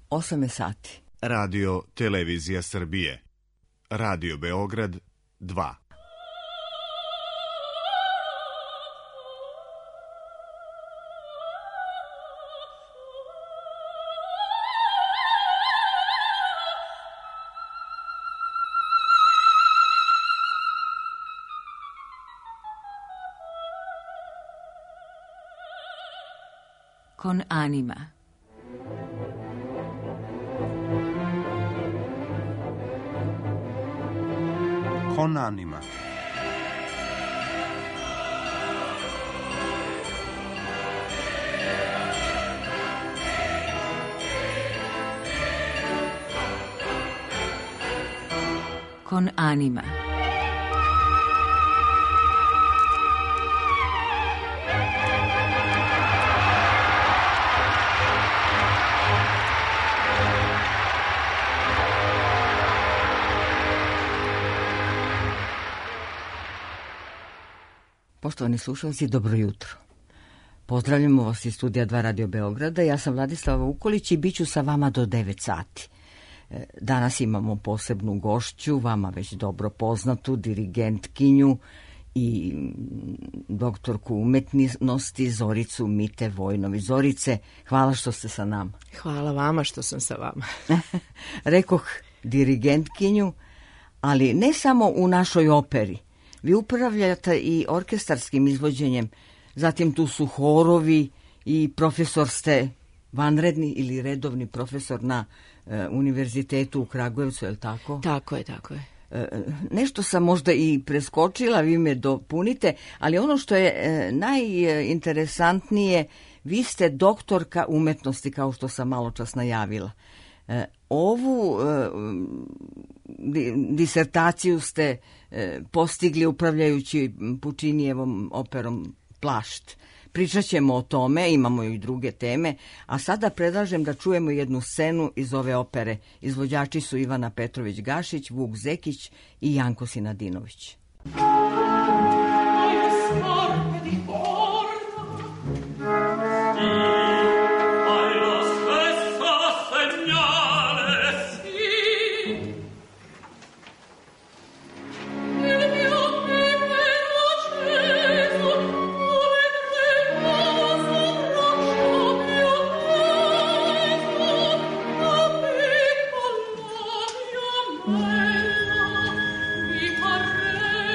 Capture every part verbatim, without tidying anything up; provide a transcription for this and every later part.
osam je sati. Radio Televizija Srbije. Radio Beograd dva. Con anima. Con anima. Con anima. Poštovani slušalci, dobro jutro. Pozdravljamo vas iz studija dva Radio Beograda. Ja sam Vladislava Ukolić i bit ću sa vama do devet sati. Danas imamo posebnu gošću, vama već dobro poznatu, dirigentkinju i doktorku umetnosti Zoricu Mite Vojnović. Zorice, hvala što ste sa nama. Hvala vama što sam sa vama. Rekoh dirigentkinju, ali ne samo u našoj operi. Vi upravljate i orkestarskim izvođenjem, zatim tu su horovi i profesor ste vanredni ili redovni profesor na e, univerzitetu u Kragujevcu, je li tako? Tako je, tako je. E, nešto sam možda i preskočila, vi me dopunite, ali ono što je e, najinteresantnije, vi ste doktorka umetnosti, kao što sam malo čas najavila. E, ovu e, di, disertaciju ste e, postigli upravljajući Pučinijevom operom Plašt. Pričat ćemo o tome, imamo i druge teme, a sada predlažem da čujemo jednu scenu iz ove opere. Izvođači su Ivana Petrović-Gašić, Vuk Zekić i Janko Sinadinović. Mi parre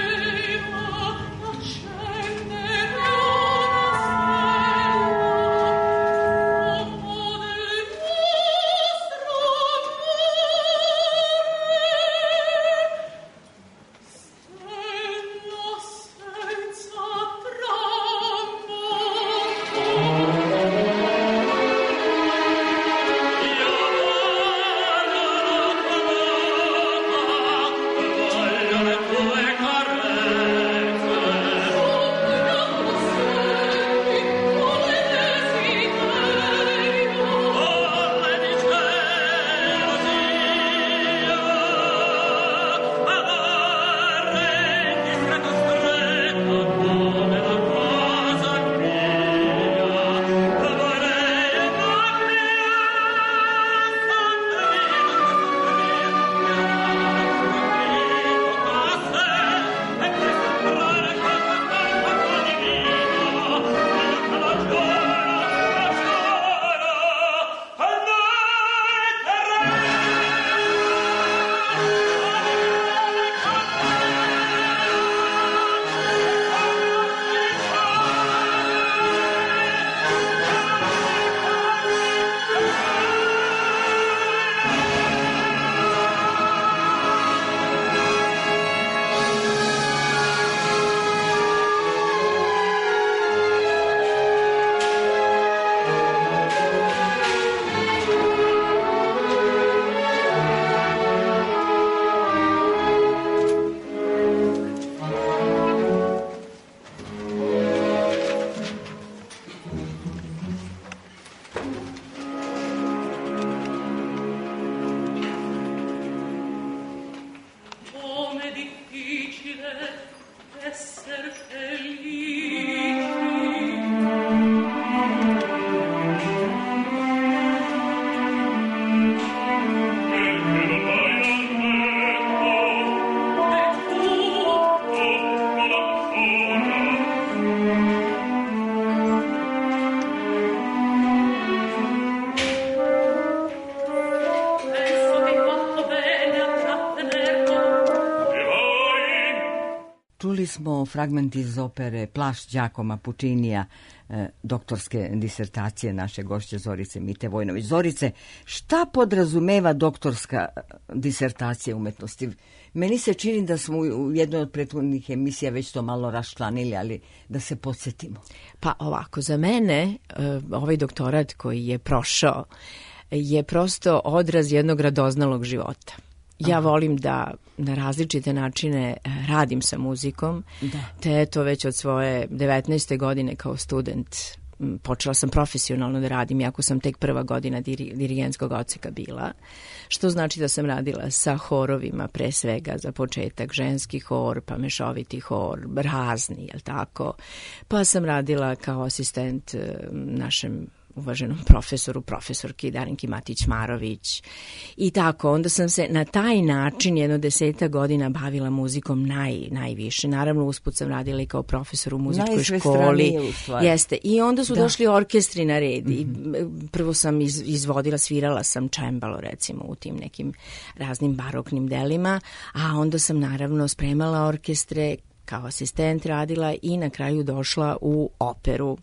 smo fragment iz opere Plašt Đakoma Pučinija, e, doktorske disertacije naše gošće Zorice Mite Vojnović. Zorice, šta podrazumeva doktorska disertacija umetnosti? Meni se čini da smo u jednoj od prethodnih emisija već to malo raščlanili, ali da se podsjetimo. Pa ovako, za mene ovaj doktorat koji je prošao je prosto odraz jednog radoznalog života. Ja Aha. volim da na različite načine radim sa muzikom, da. te eto već od svoje devetnaeste godine kao student počela sam profesionalno da radim, iako sam tek prva godina diri, dirigentskog odseka bila, što znači da sam radila sa horovima, pre svega za početak ženski hor, pa mešoviti hor, razni, jel tako, pa sam radila kao asistent našem uvaženom profesoru, profesorki Darinki Matić-Marović i tako. Onda sam se na taj način jedno deseta godina bavila muzikom naj, najviše. Naravno, usput sam radila i kao profesor u muzičkoj školi. Jeste. I onda su da. došli orkestri na red. Mm-hmm. I prvo sam iz, izvodila, svirala sam čembalo, recimo, u tim nekim raznim baroknim delima, a onda sam naravno spremala orkestre, kao asistent radila i na kraju došla u operu.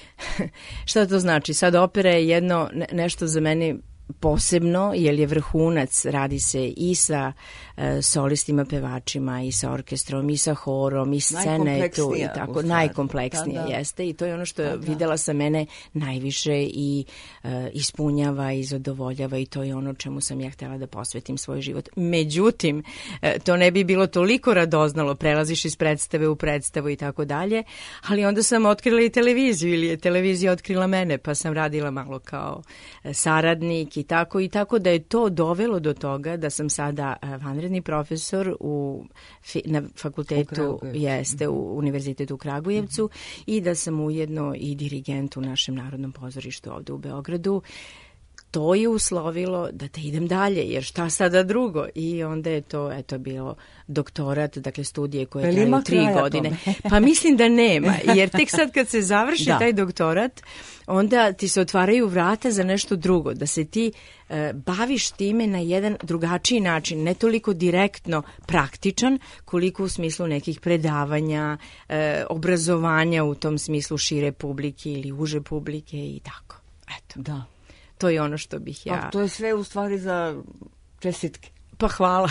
Šta to znači? Sad opera je jedno nešto za mene posebno, jer je vrhunac, radi se i sa uh, solistima, pevačima, i sa orkestrom, i sa horom, i scena je tu i tako, najkompleksnije da, da. jeste i to je ono što da, da. videla sa mene najviše i uh, ispunjava i zadovoljava i to je ono čemu sam ja htjela da posvetim svoj život. Međutim, uh, to ne bi bilo toliko radoznalo, prelaziš iz predstave u predstavu i tako dalje, ali onda sam otkrila i televiziju ili je televizija otkrila mene, pa sam radila malo kao uh, saradnik i tako i tako da je to dovelo do toga da sam sada vanredni profesor u na fakultetu jeste u Univerzitetu u Kragujevcu mm-hmm. i da sam ujedno i dirigent u našem Narodnom pozorištu ovde u Beogradu. To je uslovilo da te idem dalje, jer šta sada drugo? I onda je to eto bilo doktorat, dakle studije koje traju tri godine. Pa mislim da nema, jer tek sad kad se završi da. taj doktorat, onda ti se otvaraju vrata za nešto drugo, da se ti e, baviš time na jedan drugačiji način, ne toliko direktno praktičan, koliko u smislu nekih predavanja, e, obrazovanja u tom smislu šire publike ili uže publike i tako. Eto. Da. To je ono što bih ja... Pa to je sve u stvari za čestitke. Pa hvala.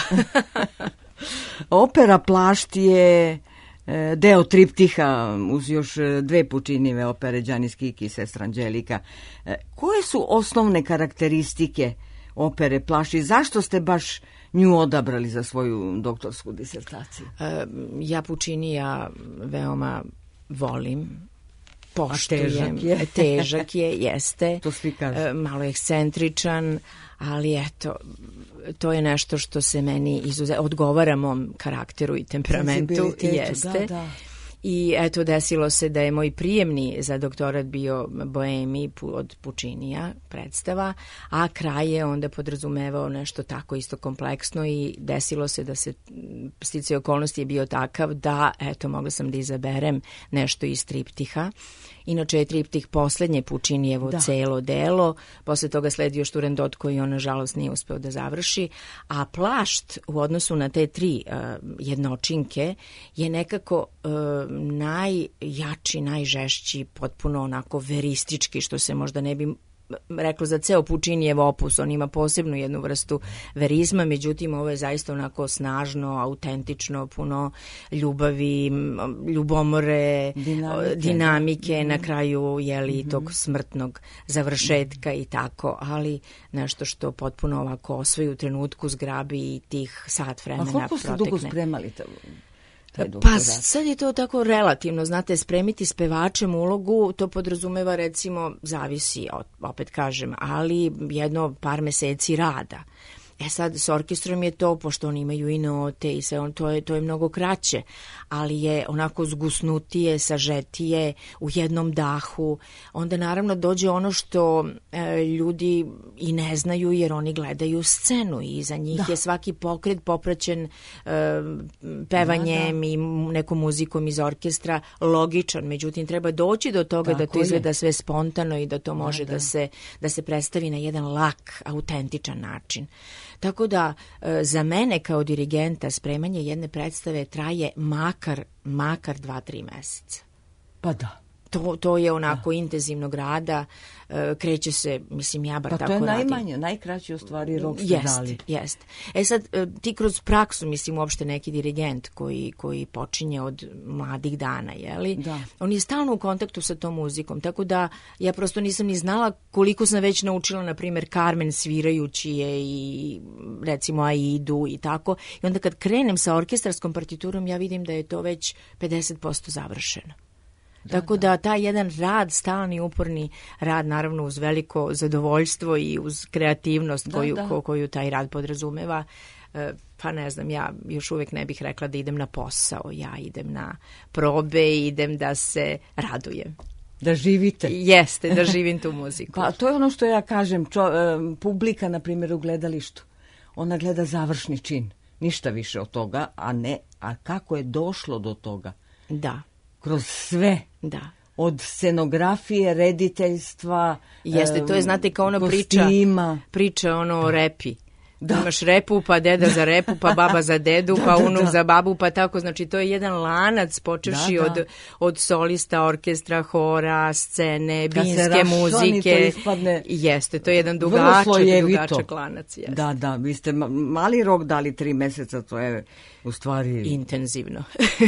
Opera Plašt je deo triptiha uz još dve Pučinijeve opere, Đanis Kiki i Sestra Anđelika. Koje su osnovne karakteristike opere Plašt i zašto ste baš nju odabrali za svoju doktorsku disertaciju? Ja Pučinija veoma volim. Poštujem. Težak je. Težak je, jeste. To svi kažu. Malo ekscentričan, ali eto, to je nešto što se meni izuzetno odgovara mom karakteru i temperamentu. Jeste. Da, da. I eto, desilo se da je moj prijemni za doktorat bio Boemi od Pučinija predstava, a kraj je onda podrazumevao nešto tako isto kompleksno i desilo se da se sticaj okolnosti je bio takav da, eto, mogla sam da izaberem nešto iz triptiha. Inače je triptih poslednje Pučinijevo da. celo delo, posle toga sledi još Turandot koji on nažalost nije uspeo da završi, a Plašt u odnosu na te tri uh, jednočinke je nekako uh, najjači, najžešći, potpuno onako veristički, što se možda ne bi reklo za ceo Pučinijev opus, on ima posebnu jednu vrstu verizma, međutim ovo je zaista onako snažno, autentično, puno ljubavi, ljubomore, dinamike, dinamike mm-hmm. na kraju jeli mm-hmm. tog smrtnog završetka i tako, ali nešto što potpuno ovako osvoji u trenutku zgrabi i tih sat vremena protekne. A koliko ste dugo spremali to? Pa sad je to tako relativno, znate, spremiti s pevačem ulogu, to podrazumeva recimo, zavisi, opet kažem, ali jedno par meseci rada. E sad, s orkestrom je to, pošto oni imaju i note i sve, on, to, je, to je mnogo kraće, ali je onako zgusnutije, sažetije, u jednom dahu. Onda naravno dođe ono što e, ljudi i ne znaju jer oni gledaju scenu i za njih da. je svaki pokret popraćen e, pevanjem da, da. i nekom muzikom iz orkestra logičan, međutim treba doći do toga Tako da to izgleda je. sve spontano i da to može da, da. Da, se, da se predstavi na jedan lak, autentičan način. Tako da e, za mene kao dirigenta spremanje jedne predstave traje makar, makar dva, tri meseca. Pa da. To, to je onako intenzivnog rada, e, kreće se, mislim, ja bar pa tako radim. Pa to je najmanje, najkraći u stvari rok ste jest, dali. Jest. E sad, e, ti kroz praksu, mislim, uopšte neki dirigent koji, koji počinje od mladih dana, jeli? Da. On je stalno u kontaktu sa tom muzikom, tako da ja prosto nisam ni znala koliko sam već naučila, na primjer, Carmen svirajući je i recimo Aidu i tako. I onda kad krenem sa orkestrarskom partiturom, ja vidim da je to već pedeset posto završeno. Da, Tako da. da taj jedan rad, stalni uporni rad, naravno uz veliko zadovoljstvo i uz kreativnost koju, da, da. Ko, koju taj rad podrazumeva, pa ne znam, ja još uvijek ne bih rekla da idem na posao, ja idem na probe i idem da se radujem. Da živite. Jeste, da živim tu muziku. Pa to je ono što ja kažem, čo, publika na primjer u gledalištu, ona gleda završni čin, ništa više od toga, a ne, a kako je došlo do toga. Da. Kroz sve. Da. Od scenografije, rediteljstva, jeste, to je, znate, kao ono kostima. priča, priča ono o repi. Da. Imaš repu, pa deda za repu, pa baba za dedu, da, pa unuk da, da. za babu, pa tako. Znači, to je jedan lanac, počevši da, da. Od, od solista, orkestra, hora, scene, binske muzike. To ispadne jeste, to je jedan dugačak, dugačak lanac. Jeste. Da, da, vi ste mali rok dali tri meseca, to je u stvari... intenzivno.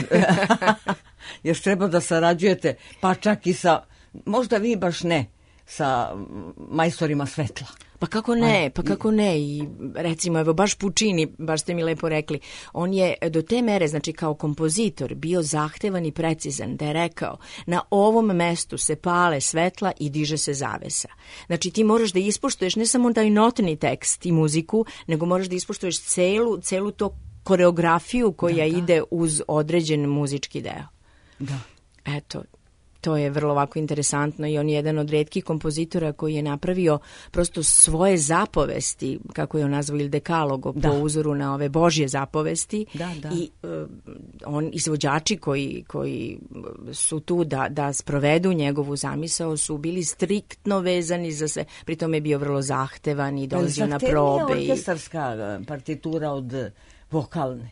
Još treba da sarađujete, pa čak i sa, možda vi baš ne, sa majstorima svetla. Pa kako ne, pa kako ne, i recimo, evo, baš Puccini, baš ste mi lepo rekli, on je do te mere, znači kao kompozitor, bio zahtevan i precizan, da je rekao, na ovom mestu se pale svetla i diže se zavesa. Znači, ti moraš da ispoštuješ ne samo taj notni tekst i muziku, nego moraš da ispoštuješ celu, celu to koreografiju koja da, da. ide uz određen muzički deo. Da. Eto, to je vrlo ovako interesantno i on je jedan od retkih kompozitora koji je napravio prosto svoje zapovesti, kako je on nazvao, ili dekalogo, da. po uzoru na ove Božje zapovesti. Da, da. I uh, on, izvođači koji, koji su tu da, da sprovedu njegovu zamisao su bili striktno vezani za se, pritom je bio vrlo zahtevan i dolazio na probe. Zahtevnija orkestarska partitura od vokalne?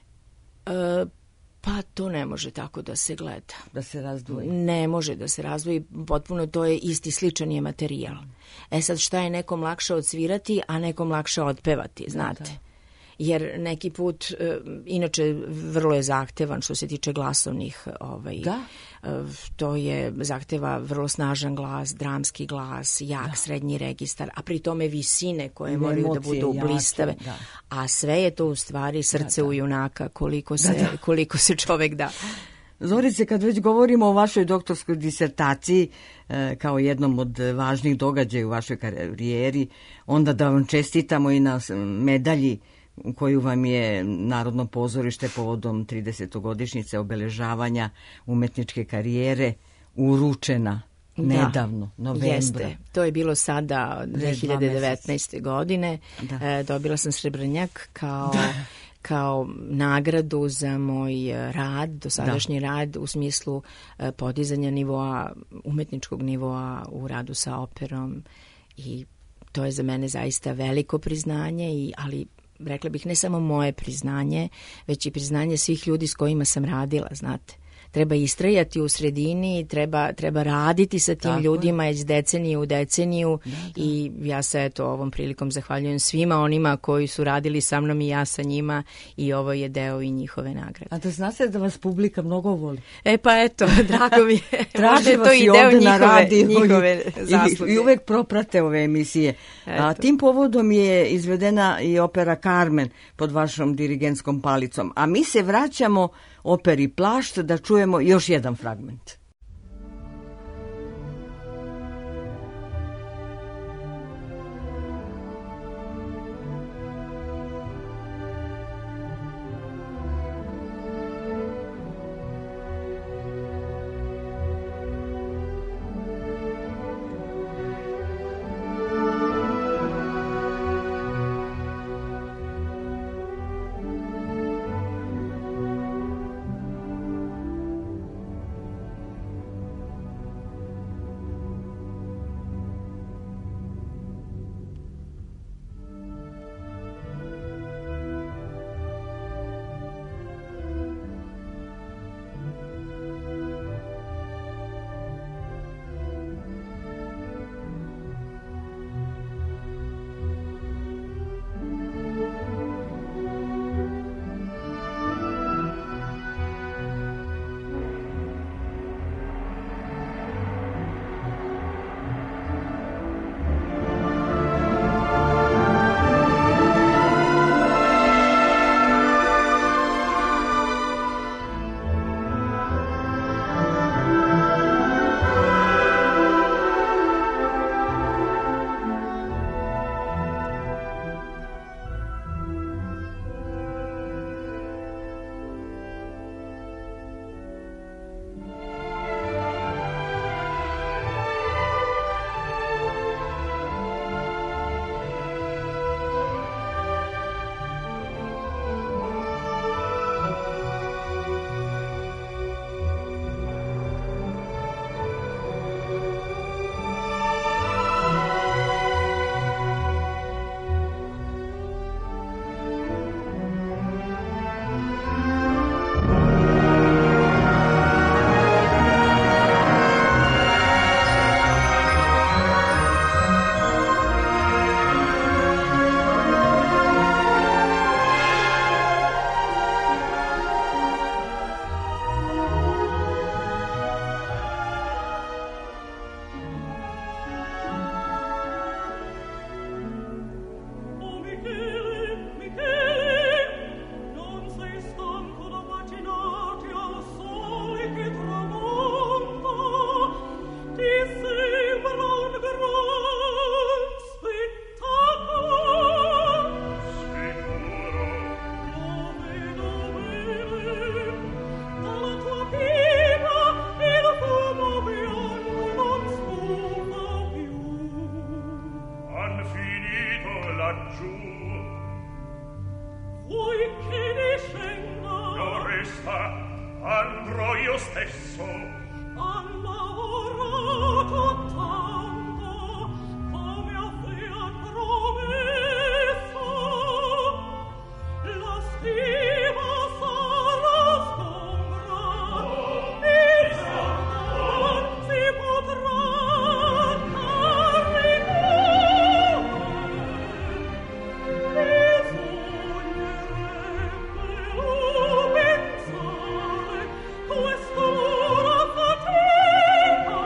Uh, Pa to ne može tako da se gleda. Da se razdvoji? Ne može da se razdvoji, potpuno to je isti, sličan je materijal. E sad, šta je nekom lakše odsvirati, a nekom lakše otpevati, znate? Da, da. Jer neki put, inače vrlo je zahtevan što se tiče glasovnih, ovaj, da. to je zahteva vrlo snažan glas, dramski glas, jak, da. srednji registar, a pri tome visine koje ne, moraju da budu jače, blistave. Da. A sve je to u stvari srce da, da. u junaka, koliko se, da, da. koliko se čovek da. Zorice, kad već govorimo o vašoj doktorskoj disertaciji e, kao jednom od važnih događaja u vašoj karijeri, onda da vam čestitamo i na medalji koju vam je Narodno pozorište povodom tridesetogodišnjice obeležavanja umetničke karijere uručena nedavno, da, novembra. Jeste, to je bilo sada dve hiljade devetnaeste. godine. Da. E, dobila sam srebrnjak kao... Da. kao nagradu za moj rad, dosadašnji da. rad u smislu podizanja nivoa, umetničkog nivoa u radu sa operom, i to je za mene zaista veliko priznanje, i, ali rekla bih ne samo moje priznanje, već i priznanje svih ljudi s kojima sam radila, znate. Treba istrajati u sredini, treba, treba raditi sa tim Tako ljudima iz decenije u deceniju da, da. i ja se eto ovom prilikom zahvaljujem svima onima koji su radili sa mnom i ja sa njima, i ovo je deo i njihove nagrade. A da znate da vas publika mnogo voli? E pa eto, drago mi je. Traži vas i ovde na radiju njihove i, i uvek proprate ove emisije. A, tim povodom je izvedena i opera Carmen pod vašom dirigentskom palicom. A mi se vraćamo operi Plašt da čujemo još jedan fragment. Vuoi che ne scenga? Non resta, andrò io stesso. Han lavorato tanto, come avean promesso. La stiva sarà sgombra, il santo si potrà caricare. Bisognerebbe pensare quest'ora fatica,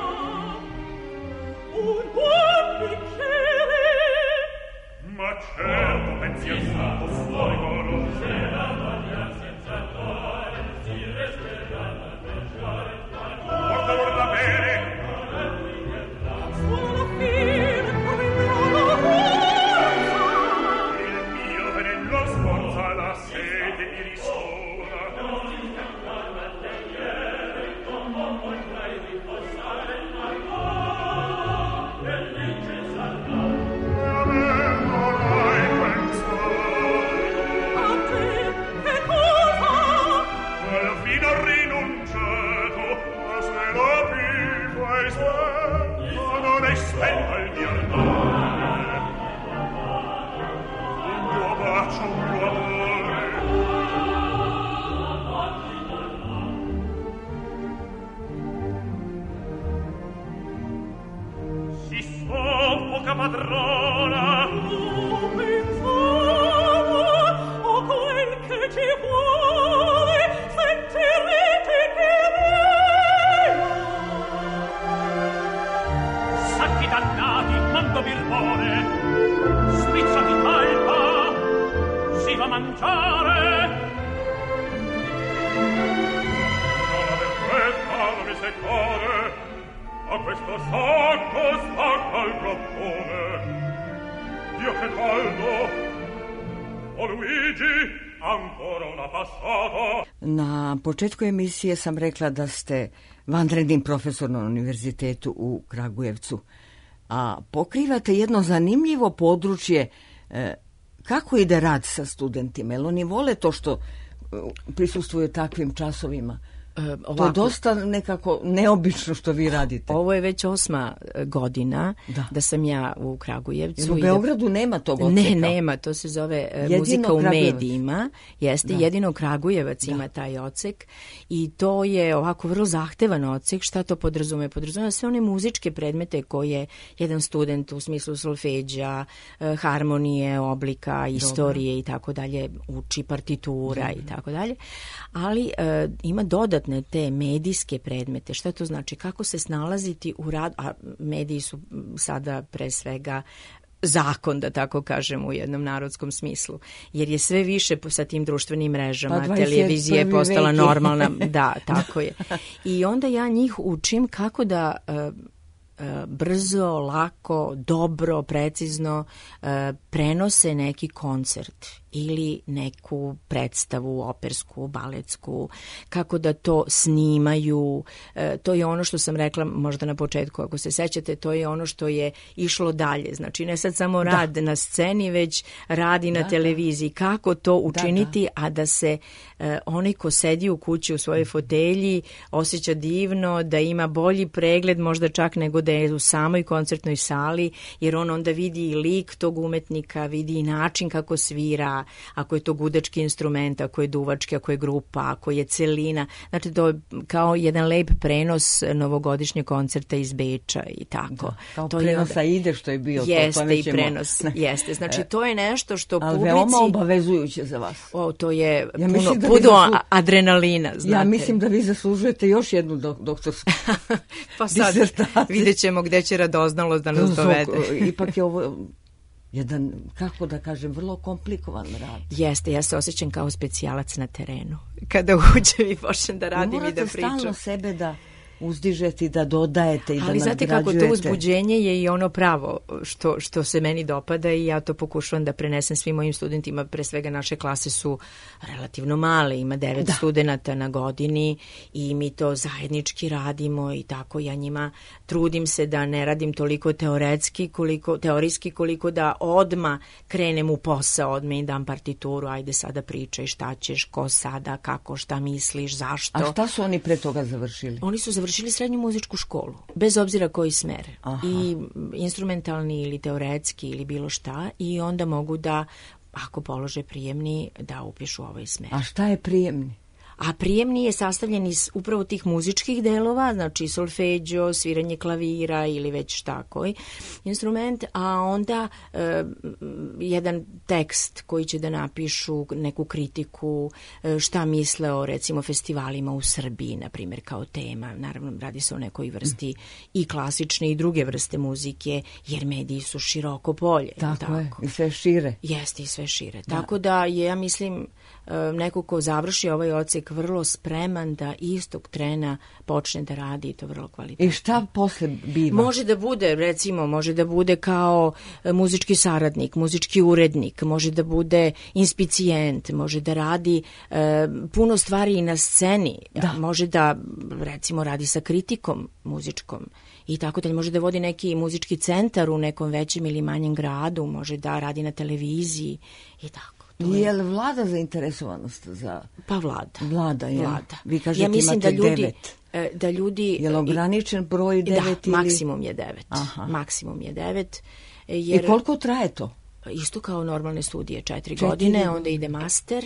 un buon bicchiere. Ma certo pensier stato fuori coro, se la voglia senza cuore si resterà da mangiare. Porta guarda bene, suona la fine come una forza. Il mio venello sforza, la sete mi ristora. Non si scappa da tagliere, come potrai riposare la cuore, e dice salva. E a me vorrai pensare. A te che cosa? Al fine ho rinunciato, ma se la vivo e spento, non è spento il mio ardore. Un tuo bacio, un tuo amore. Si soffoca padrona. Non pensavo a quel che ci vuole, sentirete che bello. Sacchi dannati, mondo birbone, spiccia di talpa, si va a mangiare. Non aver fretta, non mi seccare, a questo sacco stacca il groppone. Dio che caldo! O Luigi, ancora una passata. Na početku emisije sam rekla da ste vanredni profesor na univerzitetu u Kragujevcu, a pokrivate jedno zanimljivo područje. E, kako ide rad sa studentima? Jel oni vole to što prisustvuju takvim časovima? E, ovako, to je dosta nekako neobično što vi radite. Ovo je već osma godina da, da sam ja u Kragujevcu. Jer u Beogradu da, nema tog odseka? Ne, nema, to se zove jedino muzika u medijima. Jeste, da. Jedino Kragujevac da. Ima taj odsek i to je ovako vrlo zahtevan odsek. Šta to podrazume? Podrazume sve one muzičke predmete koje jedan student u smislu solfeđa, harmonije, oblika, istorije i tako dalje uči, partitura Dobre. I tako dalje. Ali e, ima dodatne te medijske predmete. Šta to znači? Kako se snalaziti u radu, a mediji su sada pre svega zakon, da tako kažem, u jednom narodskom smislu. Jer je sve više sa tim društvenim mrežama, pa televizija je postala normalna. Da, tako je. I onda ja njih učim kako da uh, uh, brzo, lako, dobro, precizno uh, prenose neki koncert ili neku predstavu opersku, baletsku, kako da to snimaju. E, to je ono što sam rekla možda na početku, ako se sećate, to je ono što je išlo dalje. Znači ne sad samo rad da. Na sceni, već radi na da, televiziji. Kako to učiniti, da, da. A da se e, onaj ko sedi u kući u svojoj fotelji osjeća divno, da ima bolji pregled možda čak nego da je u samoj koncertnoj sali, jer on onda vidi i lik tog umetnika, vidi i način kako svira, ako je to gudački instrument, ako je duvački, ako je grupa, ako je celina. Znači to je kao jedan lep prenos novogodišnjeg koncerta iz Beča i tako. Da, kao to prenosa je, ide što je bio. Jeste to, to i prenos, jeste. Znači to je nešto što ali publici... veoma obavezujuće za vas. O, to je ja puno, puno zaslu... adrenalina, znate. Ja mislim da vi zaslužujete još jednu dok, doktorsku pa sad vidjet ćemo gde će radoznalost da nas dovede. Ipak je ovo... jedan, kako da kažem, vrlo komplikovan rad. Jeste, ja se osjećam kao specijalac na terenu. Kada uđem i počnem da radim i da pričam. Morate stalno sebe da uzdižete i da dodajete i da Ali znate kako, nadgrađujete. to uzbuđenje je i ono pravo što, što se meni dopada i ja to pokušavam da prenesem svim mojim studentima. Pre svega naše klase su relativno male, ima devet da. studenata na godini i mi to zajednički radimo i tako ja njima trudim se da ne radim toliko teoretski, koliko, teorijski koliko da odma krenem u posao, odme i dam partituru, ajde sada pričaj šta ćeš, ko sada, kako, šta misliš, zašto. A šta su oni pre toga završili? Oni su završili srednju muzičku školu, bez obzira koji smer. Aha. I instrumentalni ili teoretski ili bilo šta i onda mogu da, ako polože prijemni, da upišu ovaj smer. A šta je prijemni? A prijemni je sastavljen iz upravo tih muzičkih delova, znači solfeđo, sviranje klavira ili već šta koji instrument, a onda e, jedan tekst koji će da napišu neku kritiku, e, šta misle o recimo festivalima u Srbiji, na primjer, kao tema. Naravno, radi se o nekoj vrsti i klasične i druge vrste muzike, jer mediji su široko polje. Tako, tako je, i sve šire. Jeste i sve šire. Da. Tako da je, ja mislim, neko ko završi ovaj odsek vrlo spreman da istog trena počne da radi i to vrlo kvalitetno. I šta posle biva? Može da bude, recimo, može da bude kao muzički saradnik, muzički urednik, može da bude inspicijent, može da radi e, puno stvari i na sceni, da. Može da, recimo, radi sa kritikom muzičkom i tako da može da vodi neki muzički centar u nekom većem ili manjem gradu, može da radi na televiziji i tako. Je li vlada zainteresovanost za... Pa vlada. Vlada, je. Vlada. Vi kažete ja mislim imate da ljudi, devet. Da ljudi... Je li ograničen broj devet? Da, ili... maksimum je devet. Aha. Maksimum je devet. Jer... I koliko traje to? Isto kao normalne studije, četiri, četiri godine, onda ide master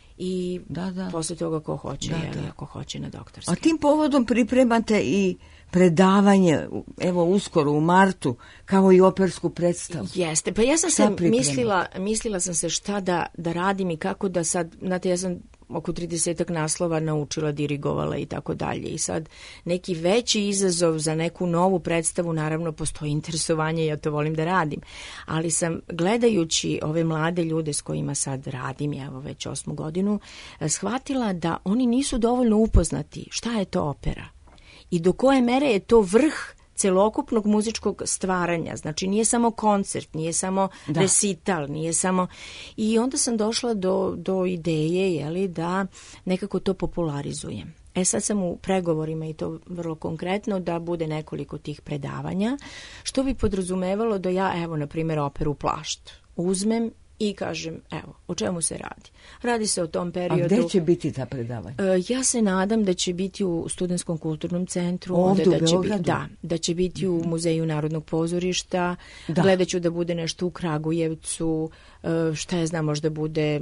i da, da. Posle toga ko hoće, da, jeli, da. Ako hoće na doktorski. A tim povodom pripremate i predavanje, evo uskoro u martu, kao i opersku predstavu. Jeste, pa ja sam šta se priprema? mislila, mislila sam se šta da, da radim i kako da sad, znate, ja sam oko tridesetak naslova naučila, dirigovala i tako dalje. I sad neki veći izazov za neku novu predstavu, naravno postoji interesovanje, ja to volim da radim. Ali sam gledajući ove mlade ljude s kojima sad radim, evo već osmu godinu, shvatila da oni nisu dovoljno upoznati šta je to opera. I do koje mere je to vrh celokupnog muzičkog stvaranja. Znači nije samo koncert, nije samo da. recital, nije samo... I onda sam došla do, do ideje, jeli, da nekako to popularizujem. E sad sam u pregovorima i to vrlo konkretno da bude nekoliko tih predavanja, što bi podrazumevalo da ja, evo, na primjer, operu Plašt uzmem i kažem, evo, o čemu se radi? Radi se o tom periodu... A gde će biti ta predavanja? Ja se nadam da će biti u Studentskom kulturnom centru. Ovdje da u će Beogradu? Da, da će biti u Muzeju Narodnog pozorišta. Da. Gledat ću da bude nešto u Kragujevcu. Šta je znam, možda bude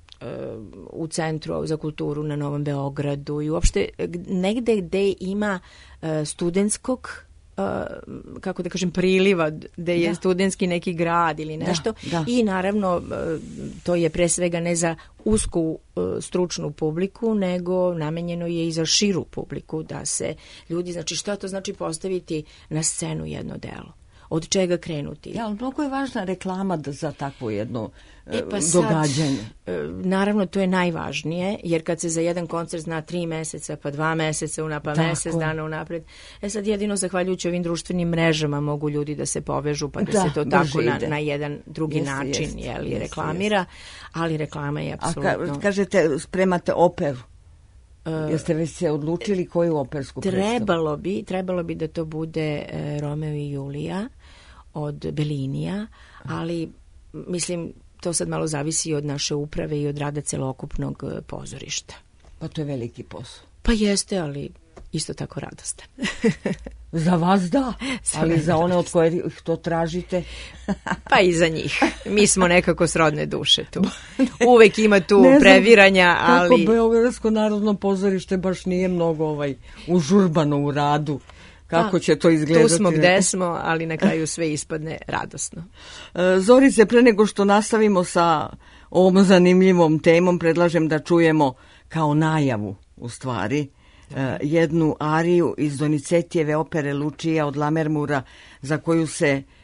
u Centru za kulturu na Novom Beogradu i uopšte negde gde ima studentskog Uh, kako da kažem, priliva gde je da. studentski neki grad ili nešto da, da. I naravno uh, to je pre svega ne za usku uh, stručnu publiku, nego namenjeno je i za širu publiku, da se ljudi, znači šta to znači postaviti na scenu jedno delo, od čega krenuti. Ja, ali mnogo je važna reklama za takvo jedno e, pa događanje. Sad, naravno, to je najvažnije, jer kad se za jedan koncert zna tri meseca, pa dva meseca, una, pa mesec dana unapred, e sad jedino zahvaljujući ovim društvenim mrežama mogu ljudi da se povežu, pa da, da se to tako na, na jedan drugi jeste, način jeste, jeli, jeste, reklamira, jeste. Ali reklama je apsolutno... A ka, kažete, spremate operu? Jeste već se odlučili koju opersku predstavu? Trebalo bi, trebalo bi da to bude e, Romeo i Julija od Bellinija, ali mislim to sad malo zavisi od naše uprave i od rada celokupnog pozorišta. Pa to je veliki posao. Pa jeste, ali isto tako radostan. Za vas da, ali za one od koje to tražite? Pa i za njih. Mi smo nekako srodne duše tu. Uvek ima tu previranja, ali... Kako Beogradsko narodno pozorište baš nije mnogo ovaj, užurbano u radu. Kako će to izgledati? Tu smo gde smo, ali na kraju sve ispadne radosno. Zorice, pre nego što nastavimo sa ovom zanimljivom temom, predlažem da čujemo kao najavu, u stvari, jednu ariju iz Donizetijeve opere Lučija od Lamermura, za koju se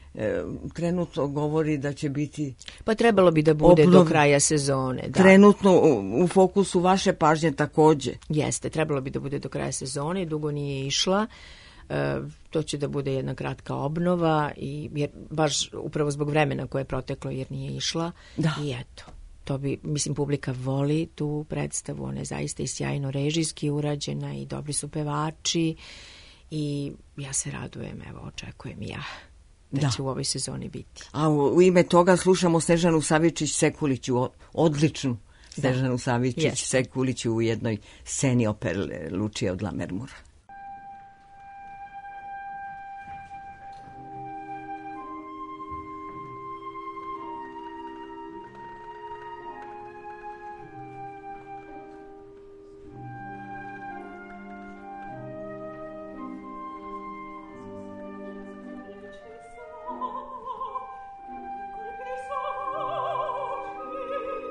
e, trenutno govori da će biti Pa trebalo bi da bude obnov... do kraja sezone. Da. Trenutno u, u fokusu vaše pažnje takođe. Jeste, trebalo bi da bude do kraja sezone, dugo nije išla. E, to će da bude jedna kratka obnova, i, jer baš upravo zbog vremena koje je proteklo jer nije išla. Da. I eto, to bi, mislim, publika voli tu predstavu, ona je zaista i sjajno režijski urađena i dobri su pevači i ja se radujem, evo, očekujem i ja da, da će u ovoj sezoni biti. A u, u ime toga slušamo Snežanu Savičić-Sekuliću, odličnu Snežanu da. Savičić-Sekuliću u jednoj sceni opere Lučija od Lammermoora.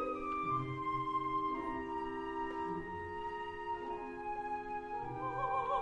Oh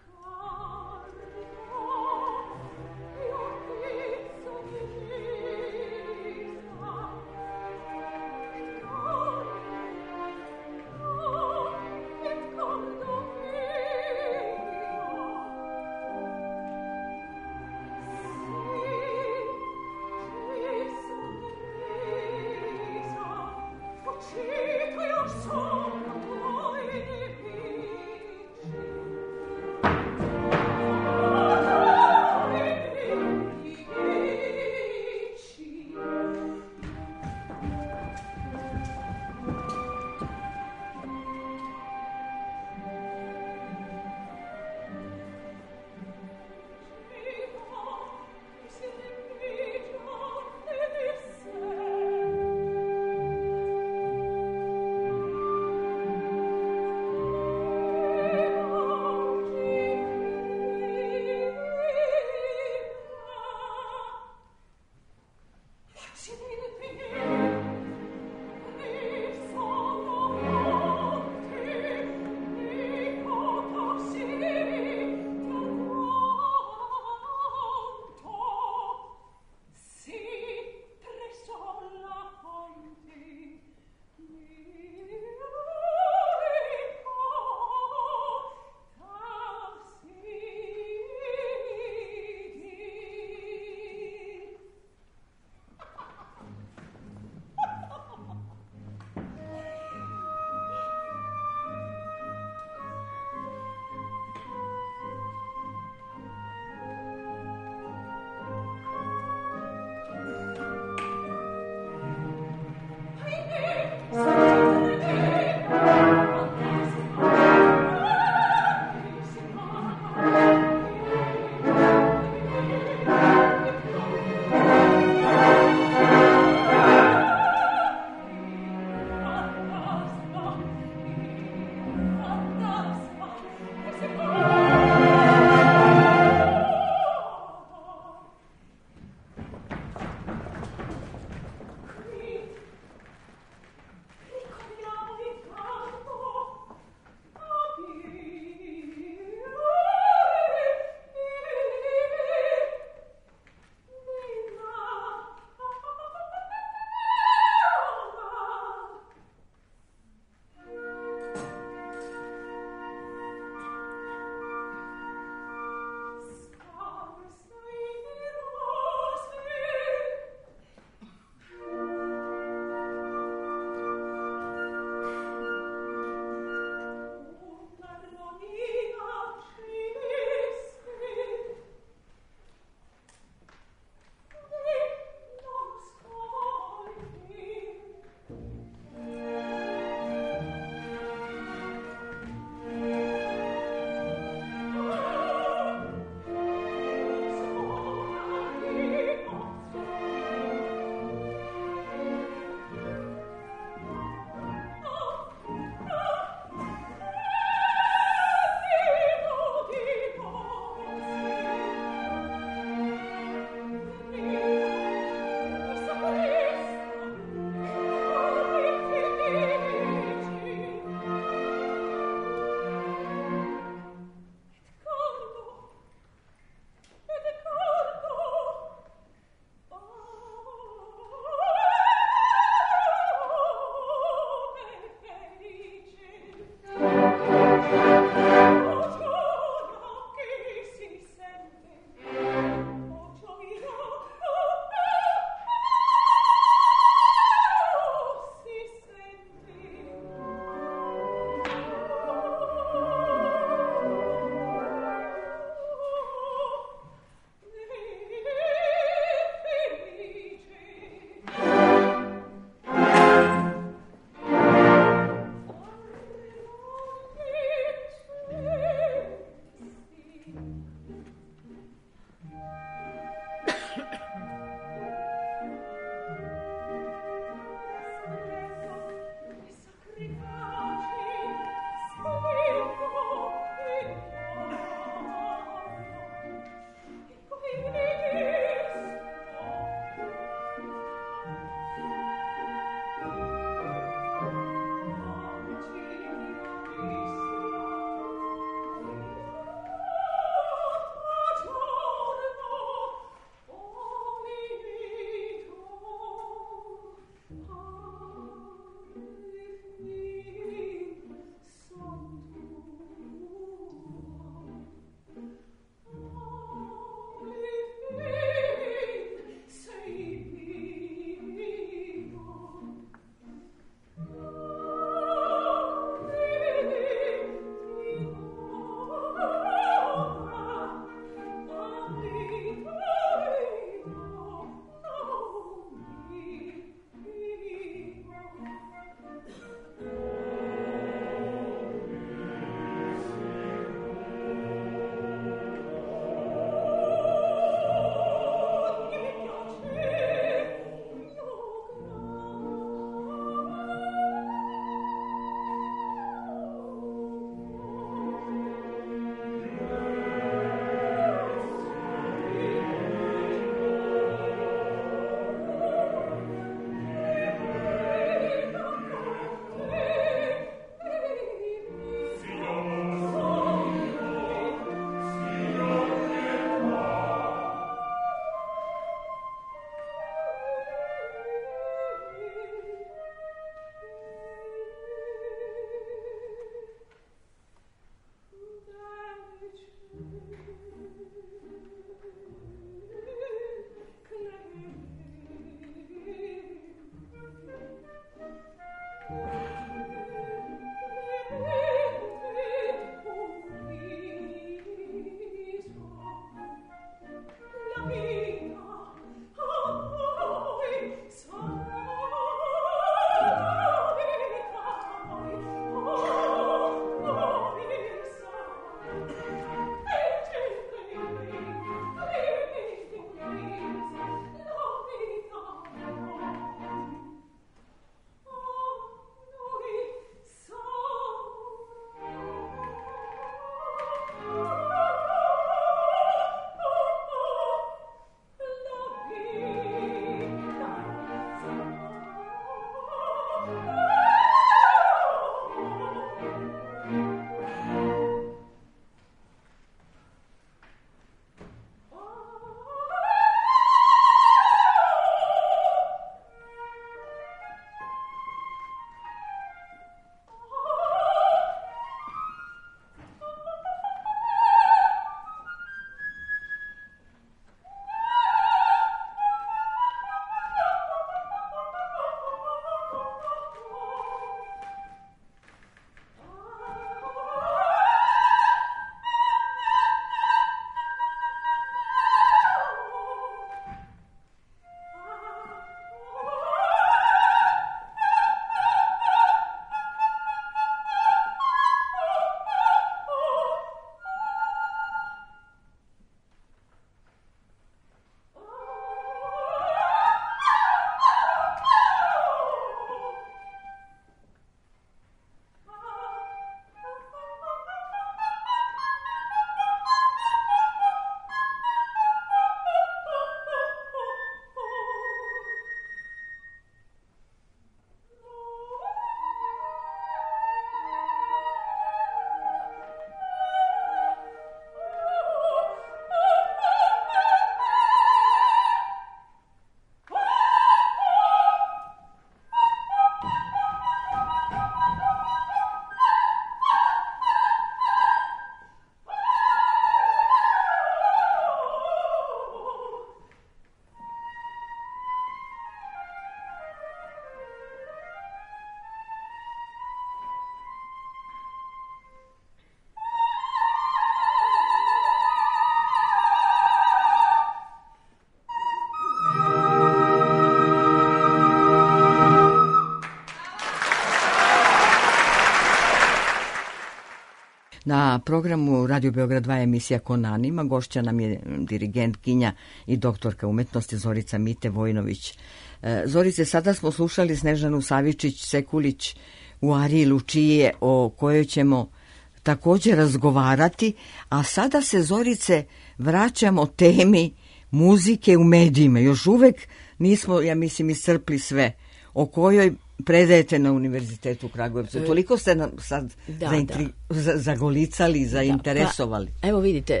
Na programu Radio Beograd dva emisija Kon Anima. Gošća nam je dirigentkinja i doktorka umetnosti Zorica Mite Vojnović. Zorice, sada smo slušali Snežanu Savičić-Sekulić u ariji Lučije, o kojoj ćemo također razgovarati, a sada se, Zorice, vraćamo temi muzike u medijima. Još uvek nismo, ja mislim, iscrpli sve, o kojoj predajete na Univerzitetu u Kragujevcu. Toliko ste nam sad da, zaintri... da. zagolicali, zainteresovali. Da, pa, evo vidite,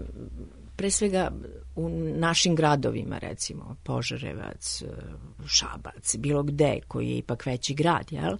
pre svega u našim gradovima, recimo Požarevac, Šabac, bilo gde, koji je ipak veći grad, jel,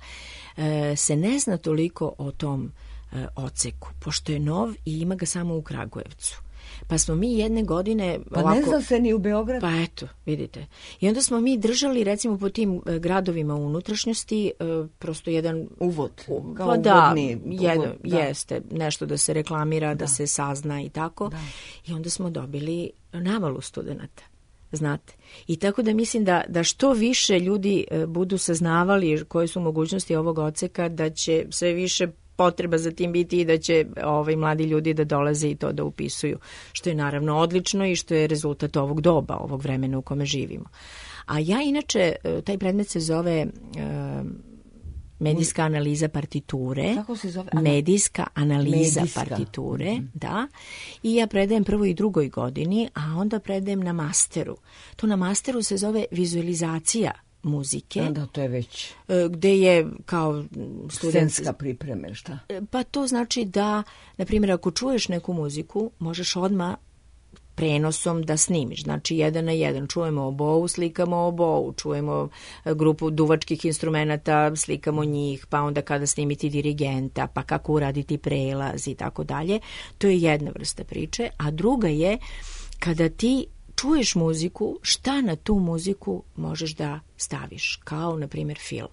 se ne zna toliko o tom odseku, pošto je nov i ima ga samo u Kragujevcu. Pa smo mi jedne godine... Pa ovako, ne zna se ni u Beogradu. Pa eto, vidite. I onda smo mi držali, recimo, po tim gradovima u unutrašnjosti, prosto jedan... Uvod. Kao pa da, uvodni, jedan, uvod, da, jeste, nešto da se reklamira, da, da se sazna i tako. Da. I onda smo dobili navalu studenata. Znate. I tako da mislim da, da što više ljudi budu saznavali koje su mogućnosti ovog odseka, da će sve više potreba za tim biti i da će ovaj, mladi ljudi da dolaze i to da upisuju, što je naravno odlično i što je rezultat ovog doba, ovog vremena u kome živimo. A ja inače, taj predmet se zove uh, medijska analiza partiture. Kako se zove? Medijska analiza medijska. partiture, mm-hmm. da. I ja predajem prvoj i drugoj godini, a onda predajem na masteru. To na masteru se zove vizualizacija muzike. Da, to je već... Gde je kao student... Scenska priprema, šta? Pa to znači da, na primjer, ako čuješ neku muziku, možeš odmah prenosom da snimiš. Znači, jedan na jedan. Čujemo obovu, slikamo obovu. Čujemo grupu duvačkih instrumenata, slikamo njih, pa onda kada snimiti dirigenta, pa kako uraditi prelaz i tako dalje. To je jedna vrsta priče. A druga je kada ti čuješ muziku, šta na tu muziku možeš da staviš, kao, na primjer, film.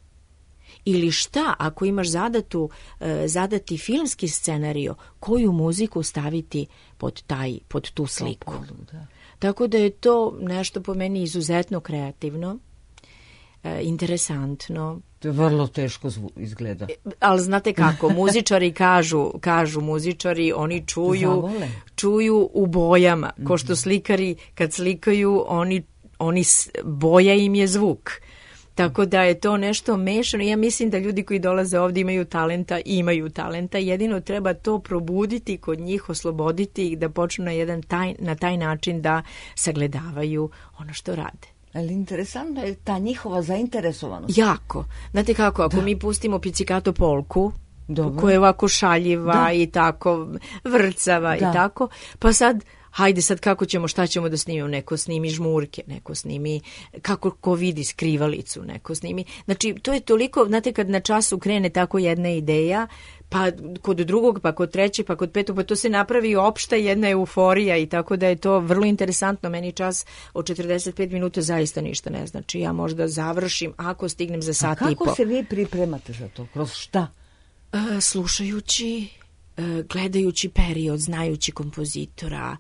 Ili šta, ako imaš zadatu, zadati filmski scenario, koju muziku staviti pod, taj, pod tu sliku. Da. Tako da je to nešto po meni izuzetno kreativno, interesantno. To je vrlo teško izgleda. Ali znate kako, muzičari kažu, kažu muzičari, oni čuju, Zavole. čuju u bojama, ko što slikari kad slikaju, oni, oni boja im je zvuk. Tako da je to nešto mešano. Ja mislim da ljudi koji dolaze ovdje imaju talenta, imaju talenta, jedino treba to probuditi kod njih, osloboditi ih da počnu na, jedan taj, na taj način da sagledavaju ono što rade. Ali interesantno je ta njihova zainteresovanost. Jako. Znate kako, ako da. mi pustimo pizzicato polku, dobro, koja je ovako šaljiva da. i tako vrcava da. i tako, pa sad hajde sad kako ćemo, šta ćemo da snimimo, neko snimi žmurke, neko snimi kako ko vidi skrivalicu, neko snimi. Znači, to je toliko, znate, kad na času krene tako jedna ideja, pa kod drugog, pa kod trećeg, pa kod petog, pa to se napravi opšta jedna euforija i tako da je to vrlo interesantno. Meni čas od četrdeset pet minuta zaista ništa ne znači. Ja možda završim ako stignem za sat i po. A kako se vi pripremate za to? Kroz šta? Uh, slušajući, gledajući period, znajući kompozitora,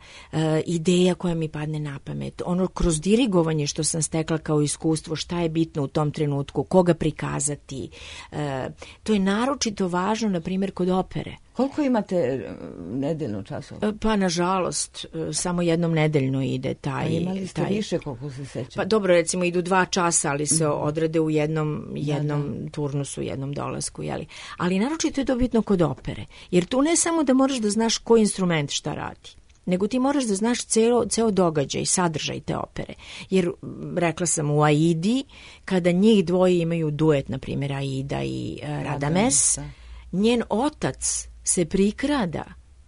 ideja koja mi padne na pamet, ono kroz dirigovanje što sam stekla kao iskustvo, šta je bitno u tom trenutku, koga prikazati. To je naročito važno, na primjer, kod opere. Koliko imate nedeljno časova? Pa, nažalost, samo jednom nedeljno ide taj... A imali ste taj... više, koliko se sećam? Pa dobro, recimo, idu dva časa, ali se odrade u jednom, jednom da, da. turnusu, jednom dolasku, jeli? Ali naročito je to bitno kod opere, jer tu ne samo da moraš da znaš koji instrument šta radi, nego ti moraš da znaš ceo, ceo događaj, sadržaj te opere. Jer, rekla sam, u Aidi, kada njih dvoje imaju duet, na primjer, Aida i uh, Radames, Radames njen otac se prikrada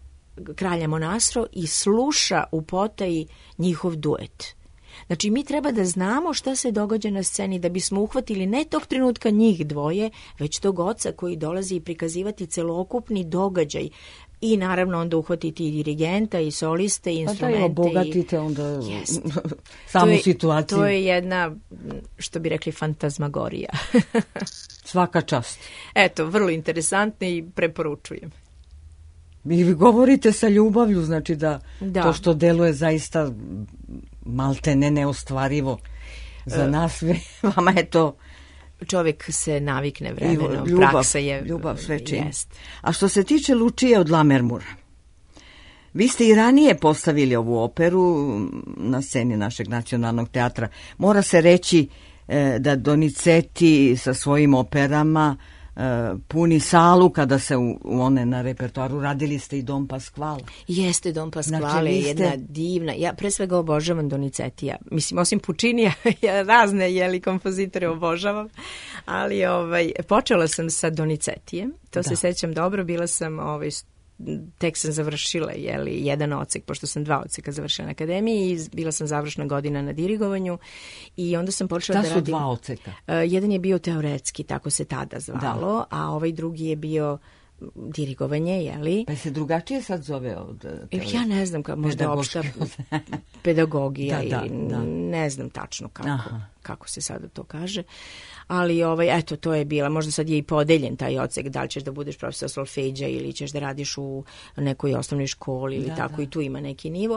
kralja Monasro i sluša u potaji njihov duet. Znači, mi treba da znamo šta se događa na sceni da bismo uhvatili ne tog trenutka njih dvoje, već tog oca koji dolazi i prikazivati celokupni događaj. I naravno onda uhvatiti i dirigenta, i soliste, i instrumente. Pa da, obogatite onda yes. samu situaciju. To je jedna, što bi rekli, fantazmagorija. Svaka čast. Eto, vrlo interesantno i preporučujem. Vi govorite sa ljubavlju, znači da, da. to što deluje zaista malte ne neostvarivo za nas, vama je to čovjek se navikne vremenom, ljubav, praksa je... Ljubav sve čini. Jest. A što se tiče Lučije od Lammermoora, vi ste i ranije postavili ovu operu na sceni našeg nacionalnog teatra. Mora se reći e, da Donizetti sa svojim operama e, puni salu kada se u, u one na repertoaru. Radili ste i Don Pasquale. Jeste, Don Pasquale Znači, je vi ste- jedna divna. Ja pre svega obožavam Donizettija. Mislim, osim Puccinija, ja razne jeli kompozitore obožavam. Ali ovaj, počela sam sa Donizettijem. To Da. se sećam dobro. Bila sam ovaj, tek sam završila jeli, jedan odsek, pošto sam dva odseka završila na akademiji i bila sam završna godina na dirigovanju i onda sam počela Šta da su radim... dva odseka? Uh, jedan je bio teoretski, tako se tada zvalo, a ovaj drugi je bio dirigovanje, jeli? Pa se drugačije sad zove od... e, Ja ne znam, ka, možda Pedagoški. opšta pedagogija Da, da, ili da. ne znam tačno kako, Aha. kako se sada to kaže. Ali ovaj, eto, to je bila, možda sad je i podeljen taj odsek, da li ćeš da budeš profesor solfeđa ili ćeš da radiš u nekoj osnovnoj školi ili Da, tako, da. i tu ima neki nivo.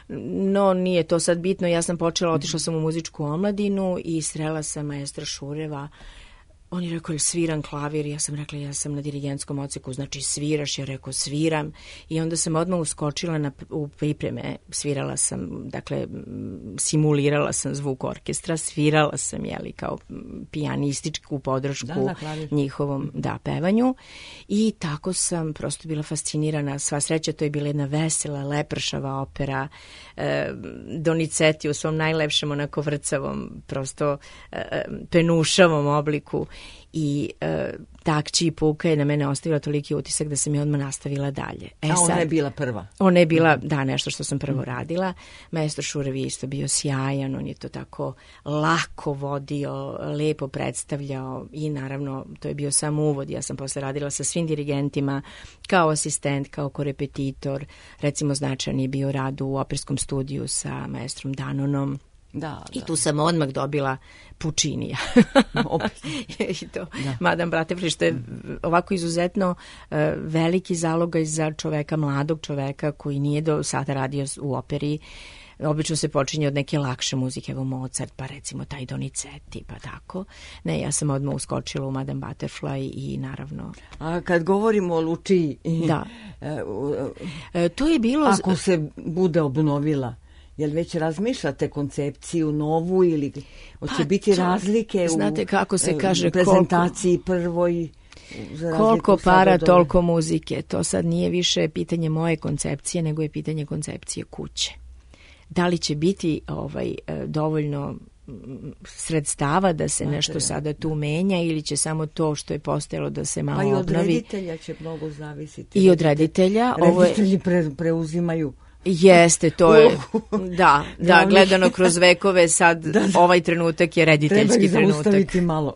No, nije to sad bitno, ja sam počela, otišla sam u muzičku omladinu i srela sam maestra Šureva. On je rekao, jel sviram klavir? Ja sam rekla, ja sam na dirigentskom odseku, znači sviraš? Ja rekao, sviram. I onda sam odmah uskočila na, u pripreme. Svirala sam, dakle, m, simulirala sam zvuk orkestra, svirala sam, jeli, kao m, pijanističku podršku Da, da, klavir. njihovom, da, pevanju. I tako sam prosto bila fascinirana. Sva sreća, to je bila jedna vesela, lepršava opera. E, Donizetti u svom najlepšem, onako vrcavom, prosto e, penušavom obliku. I e, takći i puka je na mene ostavila toliki utisak da sam je odmah nastavila dalje. E, A ona sad- je bila prva. Ona je bila, da, nešto što sam prvo radila. Maestro Šurev je isto bio sjajan, on je to tako lako vodio, lepo predstavljao i naravno to je bio samo uvod. Ja sam posle radila sa svim dirigentima kao asistent, kao korepetitor. Recimo značajan je bio rad u operskom studiju sa maestrom Danonom. Da, I da. tu sam odmah dobila Puccinija. Opet. I to, Madam Bratevli, što je ovako izuzetno e, veliki zalogaj za čoveka, mladog čoveka koji nije do sada radio u operi. Obično se počinje od neke lakše muzike, evo Mozart, pa recimo taj Donizetti, pa tako. Ne, ja sam odmah uskočila u Madame Butterfly i naravno... A kad govorimo o Lučiji, Da. e, u- E, to je bilo... ako se bude obnovila, jel već razmišljate koncepciju novu ili hoće Pa biti to- razlike znate u kako se e, kaže, prezentaciji prvoj? za razliku Koliko sad para, od ove? toliko muzike. To sad nije više pitanje moje koncepcije, nego je pitanje koncepcije kuće. Da li će biti ovaj e, dovoljno mm, sredstava da se nešto sada tu menja ili će samo to što je postojalo da se malo Pa i od obnovi? reditelja će mnogo zavisiti. I od reditelja. Ovo je, Reditelji pre, preuzimaju. jeste, to je, Ulogu da, da, glavnih. gledano kroz vekove sad ovaj trenutak je Treba rediteljski ih trenutak. zaustaviti malo.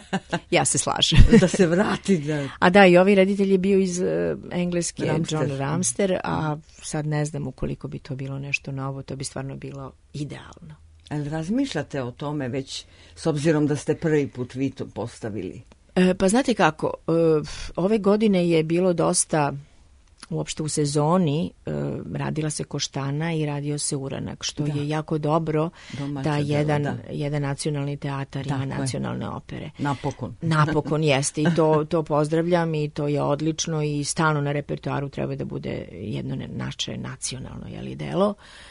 Ja se slažem. Da se vrati. Da. A da, i ovaj reditelj je bio iz uh, Engleske, Ramster. John Ramster, a sad ne znam ukoliko bi to bilo nešto novo, to bi stvarno bilo idealno. Ali razmišljate o tome već s obzirom da ste prvi put vi to postavili? E, pa znate kako, e, ove godine je bilo dosta, uopšte u sezoni, e, radila se Koštana i radio se Uranak, što Da. je jako dobro Domaća da dela, jedan, da. jedan nacionalni teatar ima Tako je. nacionalne opere. Napokon. Napokon jeste i to, to pozdravljam i to je odlično i stalno na repertoaru treba da bude jedno ne- naše nacionalno jeli, delo.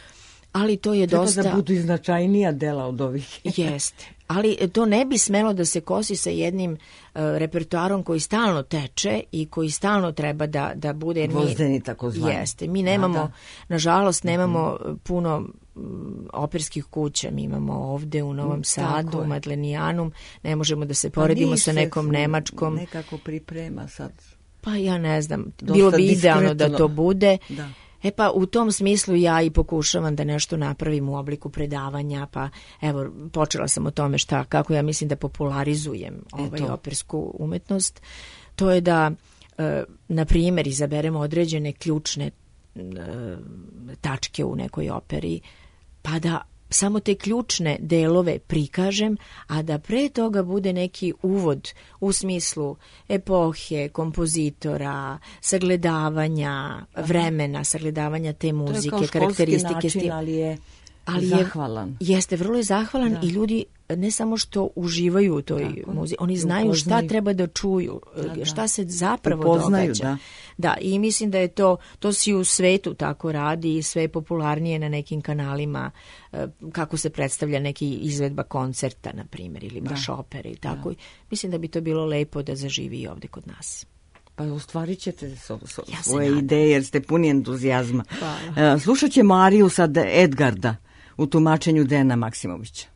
Ali to je Treba dosta... da budu i značajnija dela od ovih. Jeste. Ali to ne bi smelo da se kosi sa jednim uh, repertoarom koji stalno teče i koji stalno treba da, da bude... jer mi- Gvozdeni takozvani. Jeste. Mi nemamo, Da, da. nažalost, nemamo puno mm, operskih kuća. Mi imamo ovde u Novom Mm, tako Sadu, je. Madlenijanum. Ne možemo da se Pa poredimo Niš sa se nekom nemačkom. Nekako priprema sad. Pa ja ne znam. Dosta Bilo bi idealno da diskretno. to bude. Da. E pa u tom smislu ja i pokušavam da nešto napravim u obliku predavanja, pa evo počela sam o tome šta, kako ja mislim da popularizujem ovaj Eto. opersku umetnost. To je da, e, na primjer, izaberemo određene ključne e, tačke u nekoj operi, pa da samo te ključne delove prikažem, a da pre toga bude neki uvod u smislu epohe, kompozitora, sagledavanja vremena, sagledavanja te To je muzike, kao školski karakteristike. način, sti- ali je ali zahvalan. Je, jeste, vrlo je zahvalan Da. i ljudi ne samo što uživaju u toj Tako. muzici, oni znaju Upoznaju. šta treba da čuju, Da, da. šta se zapravo Upoznaju, događa. da. Da, i mislim da je to, to se u svetu tako radi i sve je popularnije na nekim kanalima, e, kako se predstavlja neki izvedba koncerta, na primjer, ili baš opere i tako. I mislim da bi to bilo lepo da zaživi i ovde kod nas. Pa ostvarit ćete so, so, Ja se svoje nadam. ideje jer ste puni entuzijazma. Hvala. E, slušat ćemo ariju sad Edgarda u tumačenju Dejana Maksimovića.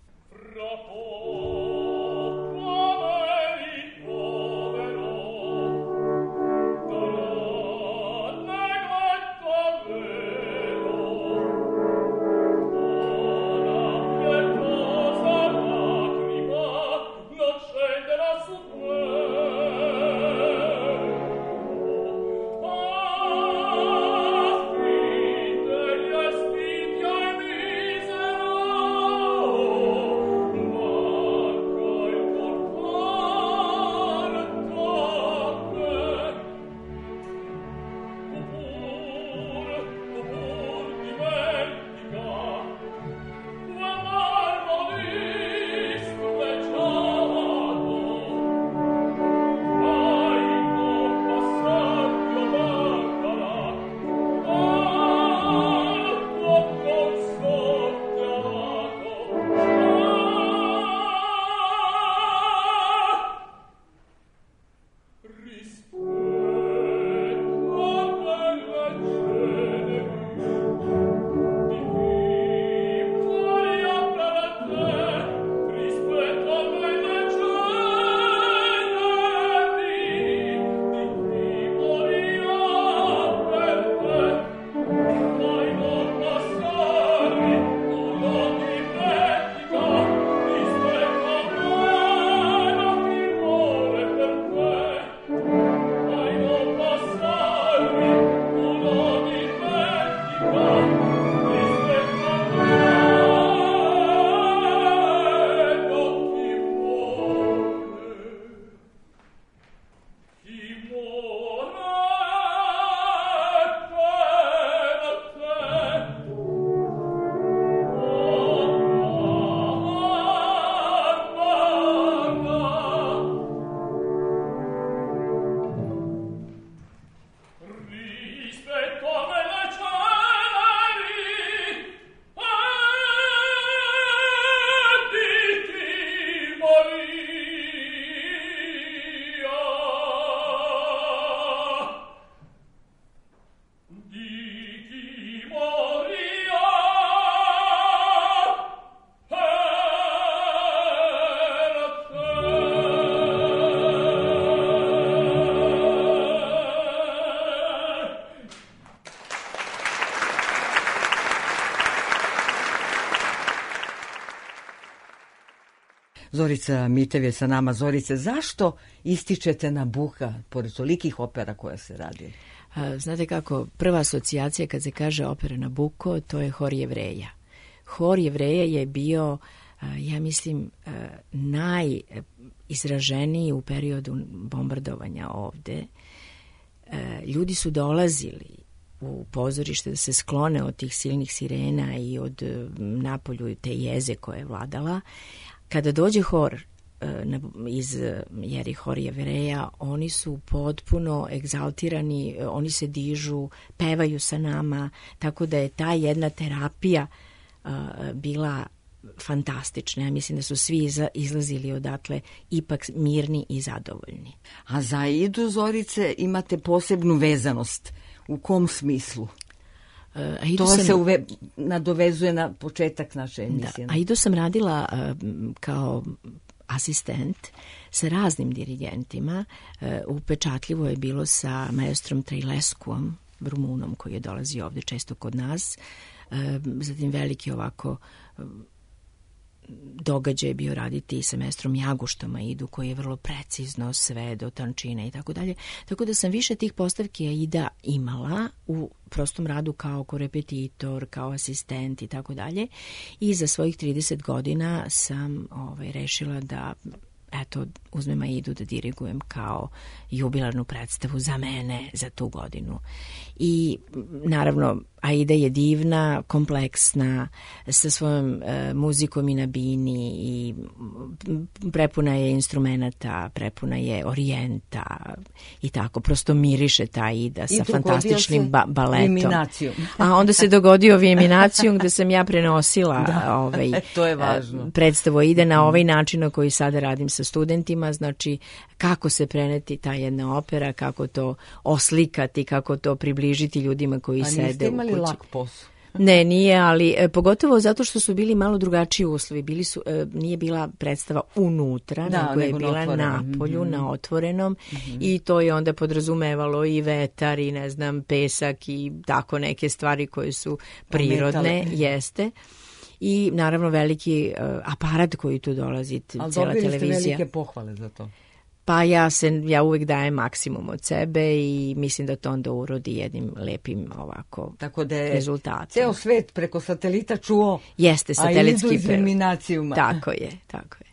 Zorica Mitev je sa nama. Zorice, zašto ističete Nabuka pored tolikih opera koje se radi? A, znate kako, prva asocijacija kad se kaže opera Nabuko, to je Hor Jevreja. Hor Jevreja je bio, a, ja mislim, a, najizraženiji u periodu bombardovanja ovde. A, ljudi su dolazili u pozorište da se sklone od tih silnih sirena i od napolju te jeze koja je vladala. Kada dođe hor iz Jeri Hor Jevreja, oni su potpuno egzaltirani, oni se dižu, pevaju sa nama, tako da je ta jedna terapija bila fantastična. Ja mislim da su svi izlazili odatle ipak mirni i zadovoljni. A za Aidu, Zorice, imate posebnu vezanost. U kom smislu? Uh, to sam, se uve, nadovezuje na početak naše emisije. Da, Aidu sam radila uh, kao asistent sa raznim dirigentima. Uh, upečatljivo je bilo sa maestrom Trailescuom, Rumunom, koji je dolazio ovde često kod nas. Uh, zatim veliki ovako uh, događaj je bio raditi sa maestrom Jaguštom Aidu, koji je vrlo precizno sve do tančine i tako dalje. Tako da sam više tih postavki Aida imala u prostom radu kao korepetitor, kao asistent i tako dalje. I za svojih trideset godina sam ovaj, rešila da eto, uzmem Aidu da dirigujem kao jubilarnu predstavu za mene za tu godinu. I naravno Aida je divna, kompleksna, sa svojom e, muzikom i na bini i prepuna je instrumenata, prepuna je orijenta i tako, prosto miriše ta Aida sa fantastičnim ba baletom. A onda se dogodio Viminacijum gde sam ja prenosila da, ovaj, to je važno. predstavu Aide na ovaj način na koji sada radim sa studentima, znači kako se preneti ta jedna opera, kako to oslikati, kako to približiti ljudima koji A sede u kući. Lak posao. Ne, nije, ali e, pogotovo zato što su bili malo drugačiji uslovi. Bili su, e, nije bila predstava unutra, da, nego je nego bila na, na polju, mm-hmm. na otvorenom mm-hmm. i to je onda podrazumevalo i vetar i ne znam, pesak i tako neke stvari koje su prirodne, Ometale. Jeste. I naravno veliki uh, aparat koji tu dolazi, ali cijela televizija. Ali dobili ste velike pohvale za to. Pa ja se ja uvek dajem maksimum od sebe i mislim da to onda urodi jednim lepim ovako tako da je rezultatom. Ceo svet preko satelita čuo. Jeste satelitski Aidu iz Viminacijuma. Tako je, tako je.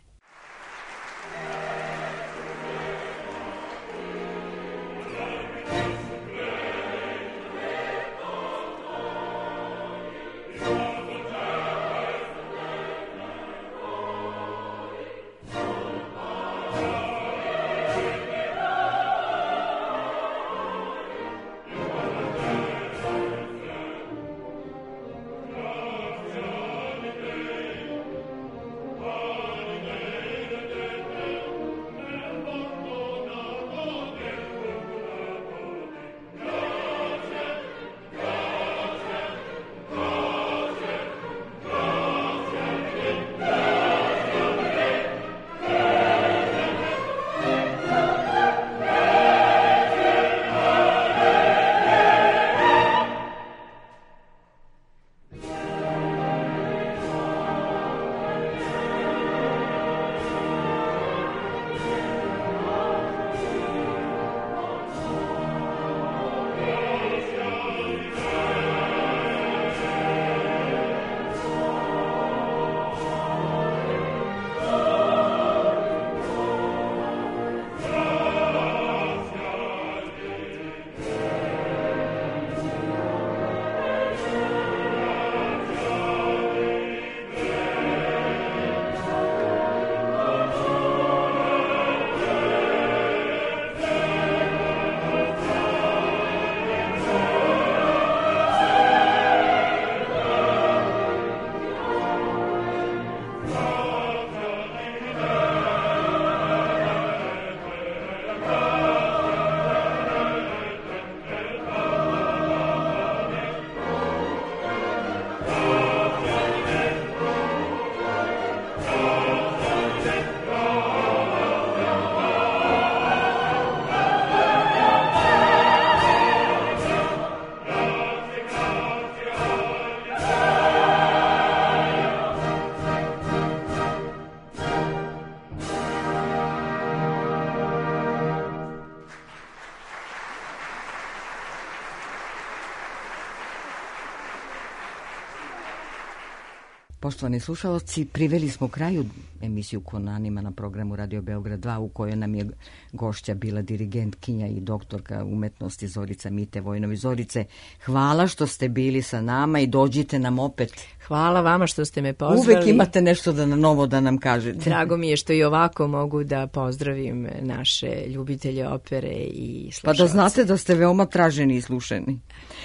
Poštovani slušalci, priveli smo kraju emisiju Kon Anima na programu Radio Beograd dva, u kojoj nam je gošća bila dirigentkinja i doktorka umetnosti Zorica Mite Vojnović. Zorice, hvala što ste bili sa nama i dođite nam opet. Hvala vama što ste me pozvali. Uvek imate nešto da na novo da nam kažete. Drago mi je što i ovako mogu da pozdravim naše ljubitelje opere i slušalce. Pa da znate da ste veoma traženi i slušani.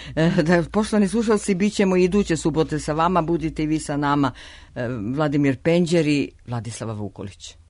Da, poštovani slušalci, bit ćemo iduće subote sa vama, budite i vi sa nama. Vladimir Penđer i Vladislava Vukolić.